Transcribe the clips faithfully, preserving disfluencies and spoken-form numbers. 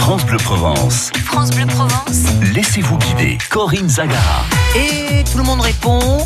France Bleu Provence. France Bleu Provence. Laissez-vous guider. Corinne Zagara. Et tout le monde répond.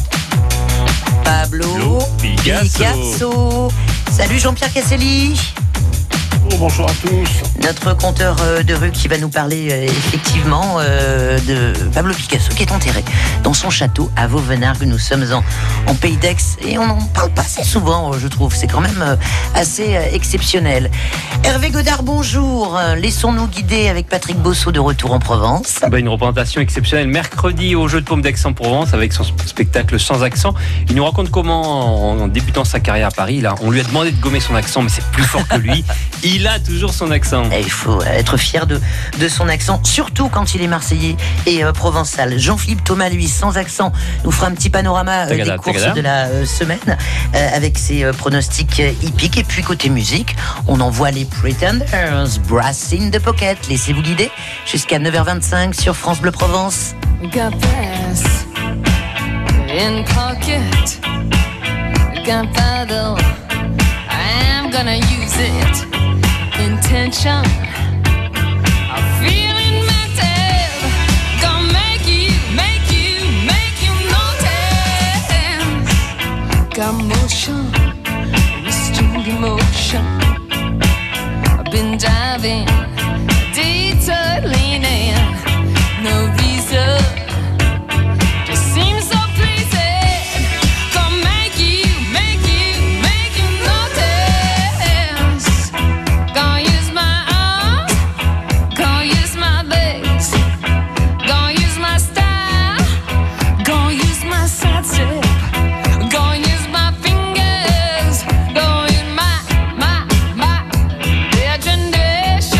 Pablo Picasso. Picasso. Salut Jean-Pierre Casselli. Oh, bonjour à tous. Notre conteur de rue qui va nous parler euh, effectivement euh, de Pablo Picasso qui est enterré dans son château à Vauvenargues. Nous sommes en, en Pays d'Aix et on n'en parle pas assez souvent, je trouve. C'est quand même euh, assez euh, exceptionnel. Hervé Godard, bonjour. Laissons-nous guider avec Patrick Bosso de retour en Provence. Bah, une représentation exceptionnelle mercredi au Jeu de Paume d'Aix-en-Provence avec son spectacle Sans accent. Il nous raconte comment, en, en débutant sa carrière à Paris, là, on lui a demandé de gommer son accent, mais c'est plus fort que lui. Il a toujours son accent. Et il faut être fier de, de son accent, surtout quand il est marseillais et euh, provençal. Jean-Philippe Thomas, lui, sans accent, nous fera un petit panorama euh, tagada, des courses tagada. de la euh, semaine euh, avec ses euh, pronostics euh, hippiques. Et puis côté musique, on envoie les Pretenders, Brass in the Pocket. Laissez-vous guider jusqu'à neuf heures vingt-cinq sur France Bleu Provence. Got brass in pocket, got paddle, I'm gonna use it. Intention of feeling mental, gonna make you, make you, make you notice. Got motion, restrained emotion. I've been diving, detour leaning, no reason. Just seems so pleasing. Gonna make you, make you, make you notice. Gonna use my arms, gonna use my legs, gonna use my style, gonna use my side step, gonna use my fingers, gonna use my, my, my imagination.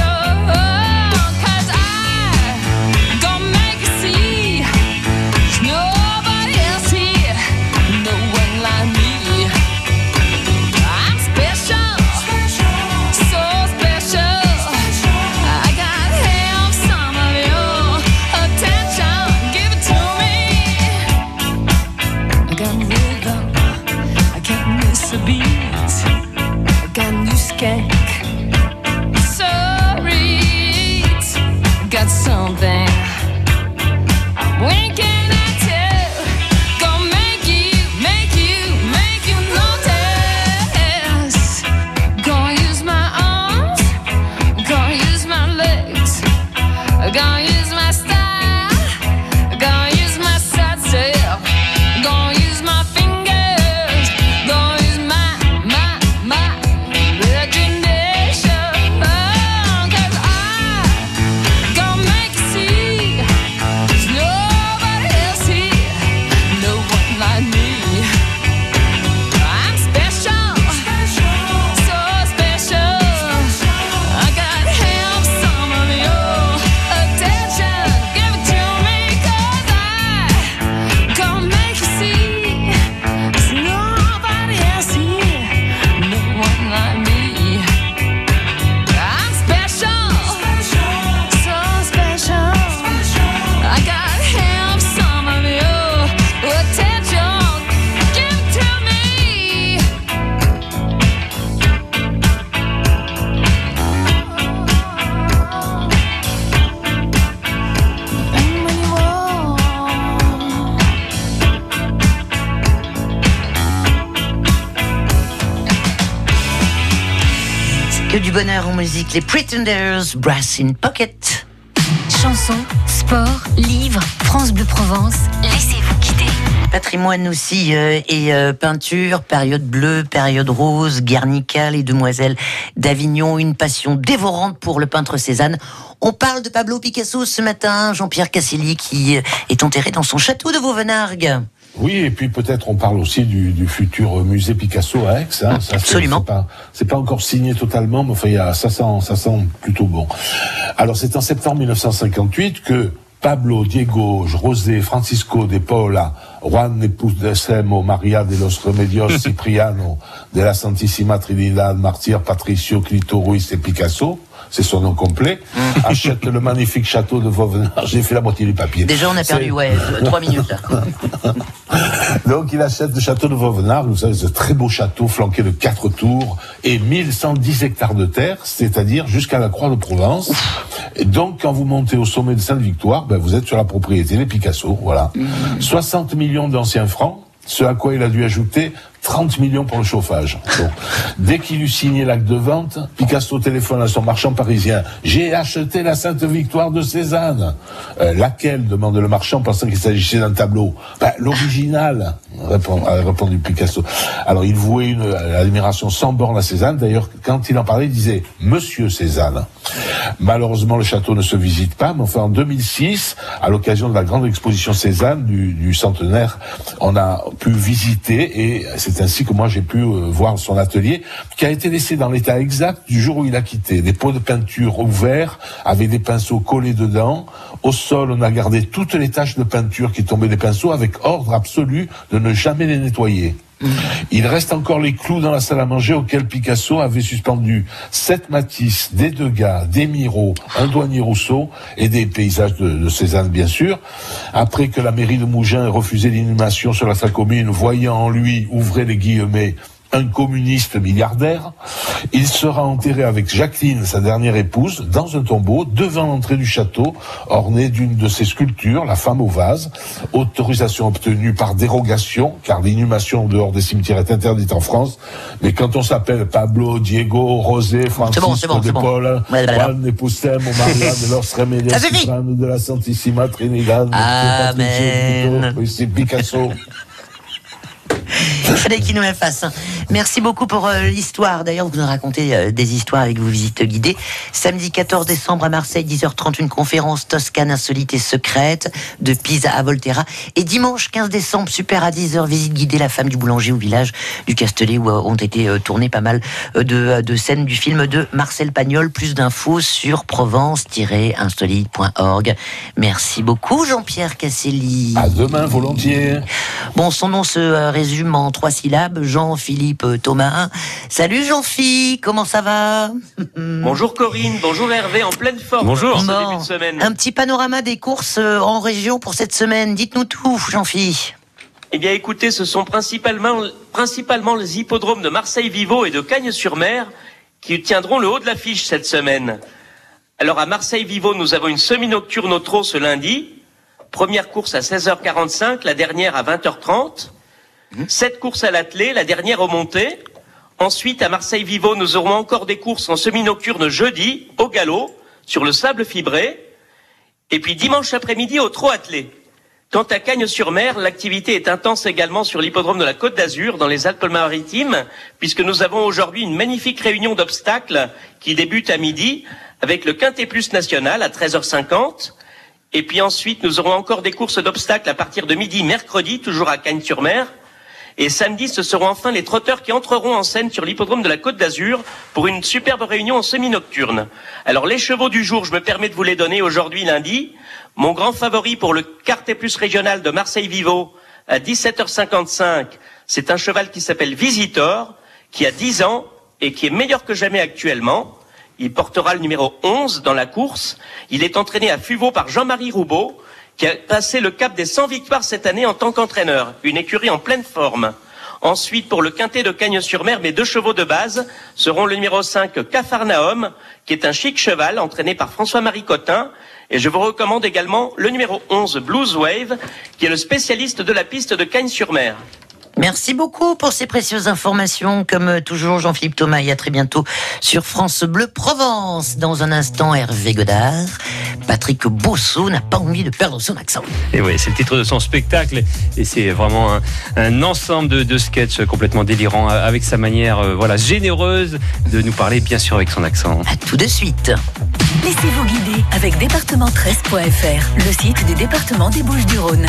Cause I gonna make you see there's nobody else here, no one like me. I'm special, so special. I got half some of your attention. Give it to me. I got rhythm, I can't miss a beat. I got new skank, sorry, I got something I'm winking at you. Gonna make you, make you, make you notice. Gonna use my arms, gonna use my legs, gonna use my style, gonna use my side step, gonna use my fingers, gonna use my, my, my imagination. Cause I gonna make you see there's nobody else here, no one like me. I'm special, so special. I got half some of your attention. Give it to me, cause I gonna make you see there's nobody else here, no one like me. I'm special, so special. I got half some of your attention. Give it to me. And when you walk, Que du bonheur en musique, les Pretenders, Brass in Pocket. Chansons, sport, livres, France Bleu Provence. Laissez-vous guider. Patrimoine aussi euh, et euh, peinture, période bleue, période rose, Guernica, les demoiselles d'Avignon, une passion dévorante pour le peintre Cézanne. On parle de Pablo Picasso ce matin, Jean-Pierre Casselli qui euh, est enterré dans son château de Vauvenargues. Oui, et puis peut-être on parle aussi du, du futur musée Picasso à Aix. Hein. Ça, Absolument. C'est pas, c'est pas encore signé totalement, mais enfin, il y a, ça sent, ça sent plutôt bon. Alors, c'est en septembre mille neuf cent cinquante-huit que Pablo, Diego, José, Francisco de Paula, Juan Nepomuceno María de los Remedios Cipriano de la Santísima Trinidad Martyr Patricio Clito Ruiz et Picasso, c'est son nom complet, achète le magnifique château de Vauvenargues. J'ai fait la moitié du papier. Déjà, on a perdu, C'est... ouais, trois minutes, là. Donc, il achète le château de Vauvenargues. Vous savez, c'est un très beau château flanqué de quatre tours et mille cent dix hectares de terre, c'est-à-dire jusqu'à la Croix de Provence. Et donc, quand vous montez au sommet de Sainte-Victoire, ben, vous êtes sur la propriété des Picasso, voilà. Mmh. soixante millions d'anciens francs, ce à quoi il a dû ajouter trente millions pour le chauffage. Bon. Dès qu'il eut signé l'acte de vente, Picasso téléphone à son marchand parisien. « J'ai acheté la Sainte-Victoire de Cézanne. Euh, » Laquelle demande le marchand, pensant qu'il s'agissait d'un tableau. Ben, « L'original, » répond, a répondu Picasso. Alors, il vouait une admiration sans borne à Cézanne. D'ailleurs, quand il en parlait, il disait « Monsieur Cézanne ». Malheureusement, le château ne se visite pas, mais enfin, en deux mille six, à l'occasion de la grande exposition Cézanne du, du centenaire, on a pu visiter, et c'est ainsi que moi j'ai pu euh, voir son atelier, qui a été laissé dans l'état exact du jour où il a quitté. Des pots de peinture ouverts, avec des pinceaux collés dedans. Au sol, on a gardé toutes les taches de peinture qui tombaient des pinceaux, avec ordre absolu de ne jamais les nettoyer. Il reste encore les clous dans la salle à manger auxquels Picasso avait suspendu sept Matisse, des Degas, des Miro, un douanier Rousseau et des paysages de, de Cézanne, bien sûr. Après que la mairie de Mougins ait refusé l'inhumation sur la sa commune, voyant en lui, ouvrez les guillemets, un communiste milliardaire, il sera enterré avec Jacqueline, sa dernière épouse, dans un tombeau devant l'entrée du château, orné d'une de ses sculptures, la femme au vase. Autorisation obtenue par dérogation, car l'inhumation en dehors des cimetières est interdite en France. Mais quand on s'appelle Pablo, Diego, José, Francisco c'est bon, de bon, Paul, ouais, Juan Nepomuceno María de los Remedios Cipriano de la Santísima Trinidad, Amen. c'est Picasso. Il fallait qu'il nous la fasse. Merci beaucoup pour euh, l'histoire. D'ailleurs, vous nous racontez euh, des histoires avec vos visites guidées. Samedi quatorze décembre à Marseille, dix heures trente, une conférence Toscane insolite et secrète de Pisa à Volterra. Et dimanche quinze décembre, super à dix heures, visite guidée La femme du boulanger au village du Castellet, où euh, ont été euh, tournées pas mal euh, de, de scènes du film de Marcel Pagnol. Plus d'infos sur provence tiret insolite point org. Merci beaucoup, Jean-Pierre Casselli. À demain, volontiers. Bon, son nom se euh, résume en trois syllabes, Jean-Philippe Thomas. Salut Jean-Phi, comment ça va? Bonjour Corinne, bonjour Hervé, en pleine forme. Bonjour. En ce Bon, début de semaine. un petit panorama des courses euh, en région pour cette semaine. Dites-nous tout, Jean-Phi. Eh bien écoutez, ce sont principalement, principalement les hippodromes de Marseille-Vivo et de Cagnes-sur-Mer qui tiendront le haut de l'affiche cette semaine. Alors à Marseille-Vivo, nous avons une semi-nocturne au trot ce lundi. Première course à seize heures quarante-cinq, la dernière à vingt heures trente. Sept courses à l'attelé, la dernière au monté. Ensuite, à Marseille-Vivo, nous aurons encore des courses en semi-nocturne jeudi, au galop, sur le sable fibré. Et puis dimanche après-midi, au trot attelé. Quant à Cagnes-sur-Mer, l'activité est intense également sur l'hippodrome de la Côte d'Azur, dans les Alpes-Maritimes, puisque nous avons aujourd'hui une magnifique réunion d'obstacles qui débute à midi, avec le Quintet Plus National à treize heures cinquante. Et puis ensuite, nous aurons encore des courses d'obstacles à partir de midi, mercredi, toujours à Cagnes-sur-Mer. Et samedi, ce seront enfin les trotteurs qui entreront en scène sur l'hippodrome de la Côte d'Azur pour une superbe réunion en semi-nocturne. Alors, les chevaux du jour, je me permets de vous les donner aujourd'hui, lundi. Mon grand favori pour le Quintet Plus régional de Marseille-Vivo à dix-sept heures cinquante-cinq, c'est un cheval qui s'appelle Visitor, qui a dix ans et qui est meilleur que jamais actuellement. Il portera le numéro onze dans la course. Il est entraîné à Fuveau par Jean-Marie Roubaud, qui a passé le cap des cent victoires cette année en tant qu'entraîneur. Une écurie en pleine forme. Ensuite, pour le Quintet de Cagnes-sur-Mer, mes deux chevaux de base seront le numéro cinq, Capharnaüm, qui est un chic cheval entraîné par François-Marie Cotin. Et je vous recommande également le numéro onze, Blues Wave, qui est le spécialiste de la piste de Cagnes-sur-Mer. Merci beaucoup pour ces précieuses informations. Comme toujours, Jean-Philippe Thomas, et à très bientôt sur France Bleu Provence. Dans un instant, Hervé Godard. Patrick Bosso n'a pas envie de perdre son accent. Et oui, c'est le titre de son spectacle. Et c'est vraiment un, un ensemble de, de sketchs complètement délirants, avec sa manière euh, voilà, généreuse de nous parler, bien sûr, avec son accent. À tout de suite. Laissez-vous guider avec département treize point f r, le site du département des Bouches-du-Rhône.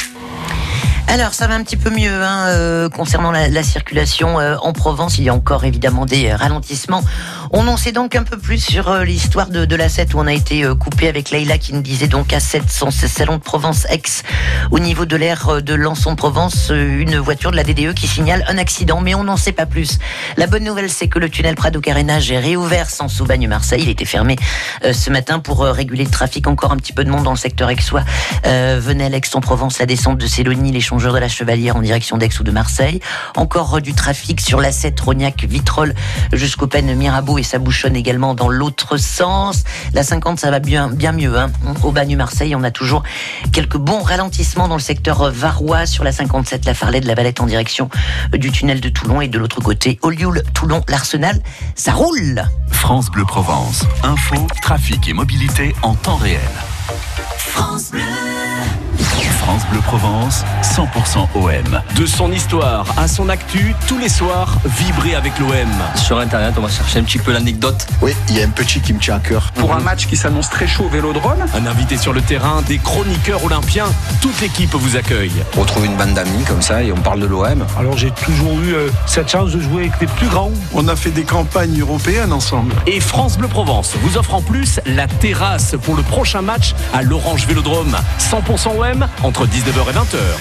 Alors, ça va un petit peu mieux hein, euh, concernant la, la circulation euh, en Provence. Il y a encore évidemment des ralentissements. On en sait donc un peu plus sur euh, l'histoire de, de l'A sept où on a été euh, coupé avec Leïla qui nous disait donc A sept, son salon de Provence ex au niveau de l'aire de Lançon-Provence, euh, une voiture de la D D E qui signale un accident, mais on n'en sait pas plus. La bonne nouvelle, c'est que le tunnel Prado-Carénage est réouvert sans Aubagne-Marseille. Il était fermé euh, ce matin pour euh, réguler le trafic. Encore un petit peu de monde dans le secteur aixois. Euh, Venelle, Aix-en-Provence, la descente de Célonie, l'échangeur de la Chevalière en direction d'Aix ou de Marseille. Encore euh, du trafic sur l'A sept, Rognac, Vitrolles jusqu'au Pen Mirabeau et ça bouchonne également dans l'autre sens. La cinquante, ça va bien, bien mieux. Hein. Aubagne-Marseille, on a toujours quelques bons ralentissements dans le secteur varois. Sur la cinquante-sept, la Farlay de la Valette en direction du tunnel de Toulon et de l'autre côté, Olioul, Toulon, l'Arsenal, ça roule. France Bleu Provence. Info, trafic et mobilité en temps réel. France Bleu. France Bleu Provence, cent pour cent O M. De son histoire à son actu, tous les soirs, vibrez avec l'O M. Sur Internet, on va chercher un petit peu l'anecdote. Oui, il y a un petit qui me tient à cœur. Pour un match qui s'annonce très chaud au Vélodrome, un invité sur le terrain, des chroniqueurs olympiens, toute l'équipe vous accueille. On retrouve une bande d'amis comme ça et on parle de l'O M. Alors j'ai toujours eu euh, cette chance de jouer avec les plus grands. On a fait des campagnes européennes ensemble. Et France Bleu Provence vous offre en plus la terrasse pour le prochain match à l'Orange Vélodrome. cent pour cent O M entre dix-neuf heures et vingt heures.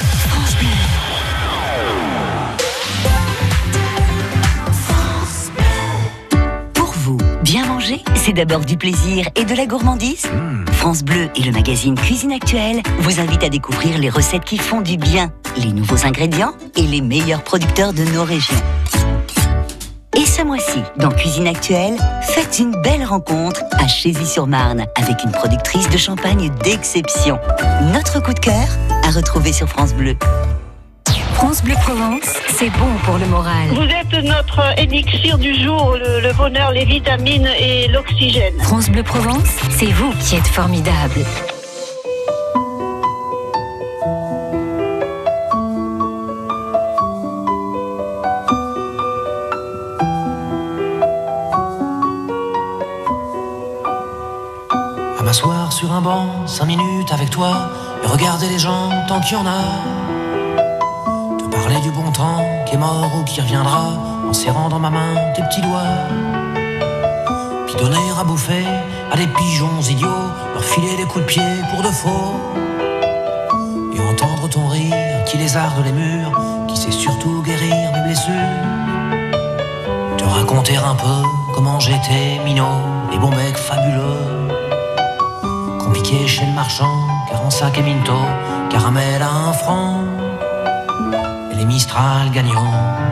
Pour vous, bien manger, c'est d'abord du plaisir et de la gourmandise. Mmh. France Bleu et le magazine Cuisine Actuelle vous invitent à découvrir les recettes qui font du bien, les nouveaux ingrédients et les meilleurs producteurs de nos régions. Et ce mois-ci, dans Cuisine Actuelle, faites une belle rencontre à Chézy-sur-Marne avec une productrice de champagne d'exception. Notre coup de cœur à retrouver sur France Bleu. France Bleu Provence, c'est bon pour le moral. Vous êtes notre élixir du jour, le, le bonheur, les vitamines et l'oxygène. France Bleu Provence, c'est vous qui êtes formidable. M'asseoir sur un banc, cinq minutes avec toi, et regarder les gens tant qu'il y en a. Te parler du bon temps qui est mort ou qui reviendra, en serrant dans ma main tes petits doigts. Puis donner à bouffer à des pigeons idiots, leur filer des coups de pied pour de faux. Et entendre ton rire qui lézarde les murs, qui sait surtout guérir mes blessures. Te raconter un peu comment j'étais minot, les bons mecs fabuleux. Compliqué chez le marchand, quarante-cinq et Minto, caramel à un franc, et les Mistral gagnants.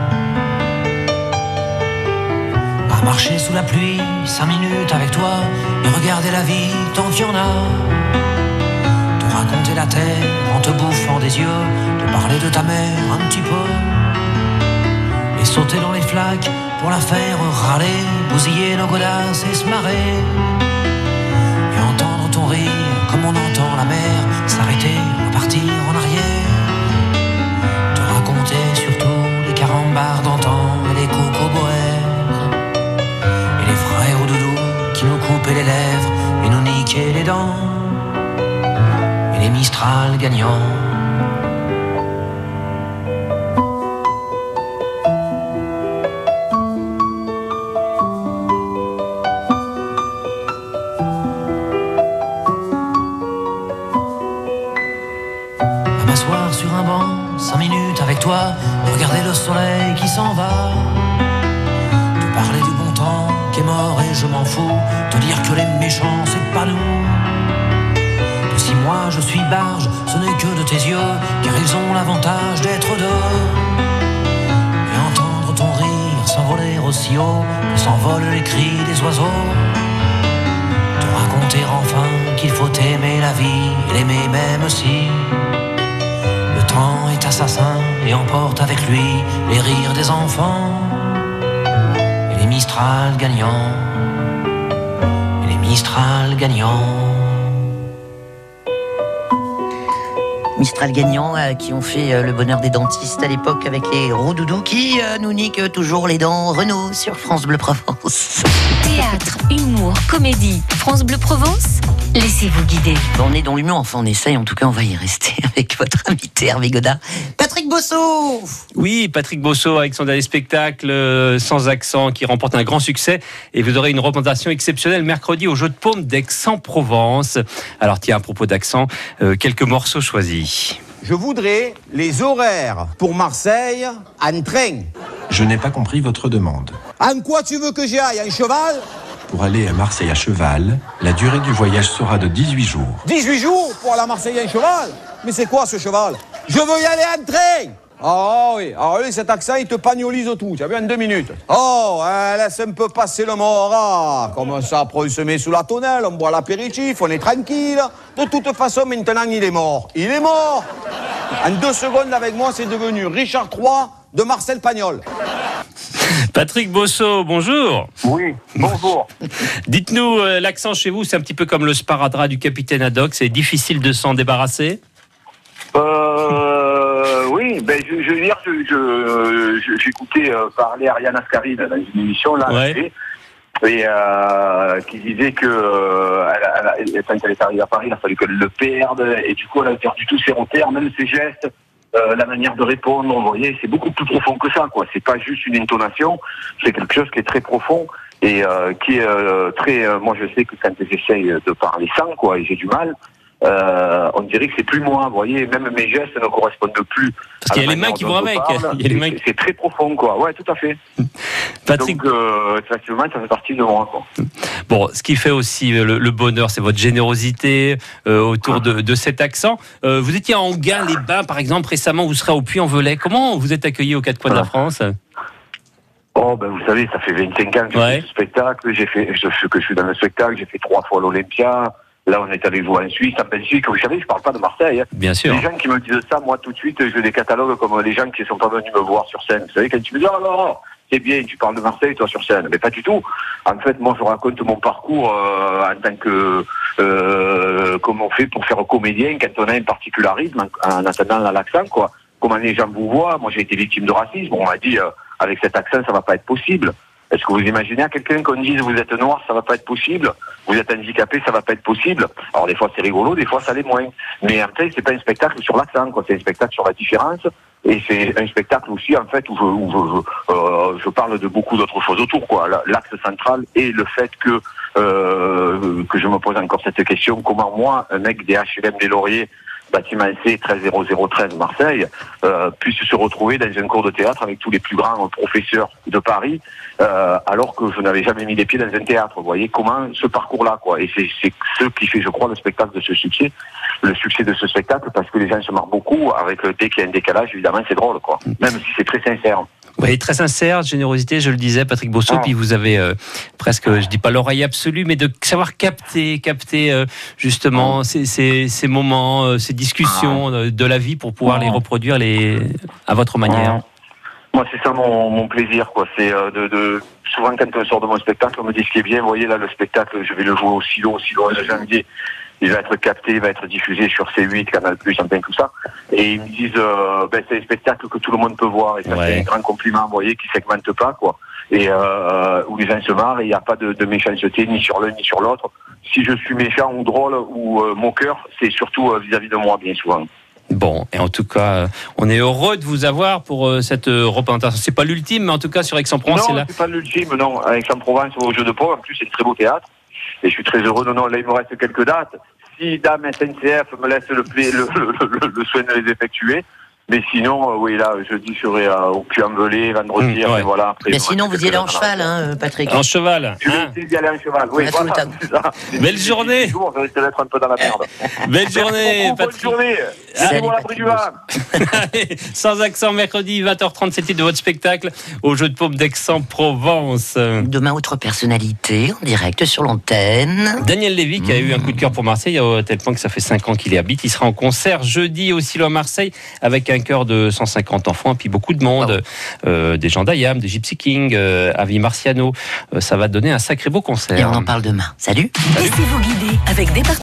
À marcher sous la pluie, cinq minutes avec toi, et regarder la vie tant qu'il y en a. Te raconter la terre en te bouffant des yeux, te parler de ta mère un petit peu, et sauter dans les flaques pour la faire râler, bousiller nos godasses et se marrer. Et entendre ton rire comme on entend la mer s'arrêter, repartir en arrière. Te raconter surtout les carambars d'antan et les cocoboères, et les frères au doudou qui nous coupaient les lèvres et nous niquaient les dents, et les Mistral gagnants. Sur un banc, cinq minutes avec toi, regarder le soleil qui s'en va. Te parler du bon temps qui est mort et je m'en fous. Te dire que les méchants c'est pas nous. Que si moi je suis barge, ce n'est que de tes yeux, car ils ont l'avantage d'être deux. Et entendre ton rire s'envoler aussi haut que s'envolent les cris des oiseaux. Te raconter enfin qu'il faut aimer la vie et l'aimer même si le temps est assassin et emporte avec lui les rires des enfants, et les Mistral gagnants, et les Mistral gagnants. Mistral gagnants euh, qui ont fait euh, le bonheur des dentistes à l'époque avec les roux-doudous qui euh, nous niquent toujours les dents. Renaud sur France Bleu Provence. Théâtre, humour, comédie. France Bleu Provence, Laissez-vous guider. Bon, on est dans l'humour, enfin on essaye, en tout cas on va y rester avec votre invité Hervé Godard. Patrick Bosso. Oui, Patrick Bosso avec son dernier spectacle euh, Sans accent qui remporte un grand succès. Et vous aurez une représentation exceptionnelle mercredi au Jeu de Paume d'Aix-en-Provence. Alors tiens, à propos d'accent, euh, quelques morceaux choisis. Je voudrais les horaires pour Marseille en train. Je n'ai pas compris votre demande. En quoi tu veux que j'y aille? En cheval? Pour aller à Marseille à cheval, la durée du voyage sera de dix-huit jours. dix-huit jours pour aller à Marseille en cheval? Mais c'est quoi ce cheval? Je veux y aller en train. Ah oui, ah oui, cet accent il te pagnolise tout, tu as vu en deux minutes. Oh, hein, laisse un peu passer le mort, ah, comme ça, après on se met sous la tonnelle, on boit l'apéritif, on est tranquille. De toute façon, maintenant il est mort. Il est mort. En deux secondes avec moi, c'est devenu Richard trois de Marcel Pagnol. Patrick Bosso, bonjour. Oui, bonjour. Dites-nous, euh, l'accent chez vous, c'est un petit peu comme le sparadrap du capitaine Haddock, c'est difficile de s'en débarrasser? Euh, oui, ben je, je veux dire, je, je, je, j'écoutais euh, parler Ariane Ascaride dans une émission là, ouais. et euh, qui disait que euh, elle, elle, quand elle est arrivée à Paris, il a fallu qu'elle le perde, et du coup elle a perdu tous ses repères, même ses gestes. Euh, la manière de répondre, vous voyez, c'est beaucoup plus profond que ça, quoi. C'est pas juste une intonation, c'est quelque chose qui est très profond et euh, qui est euh, très. Euh, moi, je sais que quand j'essaye de parler sans, quoi, et j'ai du mal, euh, on dirait que c'est plus moi, vous voyez. Même mes gestes ne correspondent plus. Parce qu'il y a les mains qui vont avec. Il y a les mains... c'est, c'est très profond, quoi. Ouais, tout à fait. Patrick... Donc, euh, effectivement, ça fait partie de moi, quoi. Bon, ce qui fait aussi le, le bonheur, c'est votre générosité euh, autour de, de cet accent. Euh, vous étiez à Enghien-les-Bains, par exemple, récemment, vous serez au Puy-en-Velay. Comment vous êtes accueilli aux quatre coins de la France? Oh, ben, vous savez, ça fait vingt-cinq ans que je ouais. fais ce spectacle. J'ai fait, je, que je suis dans le spectacle. J'ai fait trois fois l'Olympia. Là, on est avec vous en Suisse, en Belgique. Vous savez, je parle pas de Marseille. Hein. Bien sûr. Les gens qui me disent ça, moi, tout de suite, je les catalogue comme les gens qui sont pas venus me voir sur scène. Vous savez, quand tu me dis, oh non, c'est bien, tu parles de Marseille, toi, sur scène. Mais pas du tout. En fait, moi, je raconte mon parcours euh, en tant que... Euh, comment on fait pour faire comédien quand on a un particularisme en, en attendant l'accent, quoi. Comment les gens vous voient. Moi, j'ai été victime de racisme. On m'a dit, euh, avec cet accent, ça va pas être possible. Est-ce que vous imaginez à quelqu'un qu'on dise vous êtes noir, ça va pas être possible, vous êtes handicapé, ça va pas être possible. Alors des fois c'est rigolo, des fois ça l'est moins. Mais en fait c'est pas un spectacle sur l'accent, quoi. C'est un spectacle sur la différence et c'est un spectacle aussi en fait où je, où je, euh, je parle de beaucoup d'autres choses autour, quoi. L'axe central et le fait que euh, que je me pose encore cette question, comment moi, un mec des H L M des Lauriers, bâtiment C treize zéro zéro treize Marseille, euh, puisse se retrouver dans un cours de théâtre avec tous les plus grands professeurs de Paris, euh, alors que je n'avais jamais mis les pieds dans un théâtre. Vous voyez comment ce parcours-là, quoi. Et c'est, c'est ce qui fait, je crois, le spectacle de ce succès, le succès de ce spectacle, parce que les gens se marrent beaucoup. Avec le dès qu'il y a un décalage, évidemment, c'est drôle, quoi. Même si c'est très sincère. Oui, très sincère, générosité, je le disais, Patrick Bosso, ah. Puis vous avez euh, presque, je dis pas l'oreille absolue, mais de savoir capter, capter euh, justement ah. ces, ces, ces moments, euh, ces discussions ah. de la vie pour pouvoir ah. les reproduire les, à votre manière. Ah. Moi, c'est ça mon, mon plaisir, quoi. C'est euh, de, de souvent quand on sort de mon spectacle, on me dit ce qui est bien. Vous voyez là, le spectacle, je vais le jouer au silo, au silo en janvier. Il va être capté, il va être diffusé sur C huit, Canal plus, enfin tout ça. Et ils me disent, euh, ben, c'est un spectacle que tout le monde peut voir. Et ça, ouais. C'est un grand compliment, vous voyez, qui segmente pas, quoi. Et euh, où les gens se marrent et il n'y a pas de, de méchanceté ni sur l'un ni sur l'autre. Si je suis méchant ou drôle ou euh, moqueur, c'est surtout euh, vis-à-vis de moi, bien souvent. Bon, et en tout cas, on est heureux de vous avoir pour euh, cette euh, représentation. C'est pas l'ultime, mais en tout cas sur Aix-en-Provence, non, c'est là. Non, c'est pas l'ultime, non. À Aix-en-Provence, au Jeu de Paume, en plus, c'est un très beau théâtre. Et je suis très heureux. Non, non, là, il me reste quelques dates. Si Dame S N C F me laisse le, le, le, le, le soin de les effectuer. Mais sinon, euh, oui, là, jeudi, je serai euh, au Puy-en-Velay, vendredi, mmh, ouais. Et voilà. Après, mais sinon, vous y allez en cheval, hein, Patrick. En cheval. Je vais hein. essayer d'y aller en cheval, oui, voilà, c'est ça. Belle journée. Jours, je risque d'être un peu dans la merde. Belle journée, beaucoup, Patrick. Bonne journée. Salut, à l'abri du vent. Sans accent, mercredi, vingt heures trente, c'était de votre spectacle au Jeu de Paume d'Aix-en-Provence. Demain, autre personnalité, en direct sur l'antenne. Daniel Lévy, qui mmh. a eu un coup de cœur pour Marseille, à tel point que ça fait cinq ans qu'il y habite. Il sera en concert jeudi au Silo à Marseille, avec un chœur de cent cinquante enfants, et puis beaucoup de monde, oh. euh, des gens d'Ayam, des Gypsy King, euh, Avi Marciano. Euh, ça va donner un sacré beau concert. Et on en parle demain. Salut. Laissez-vous guider avec des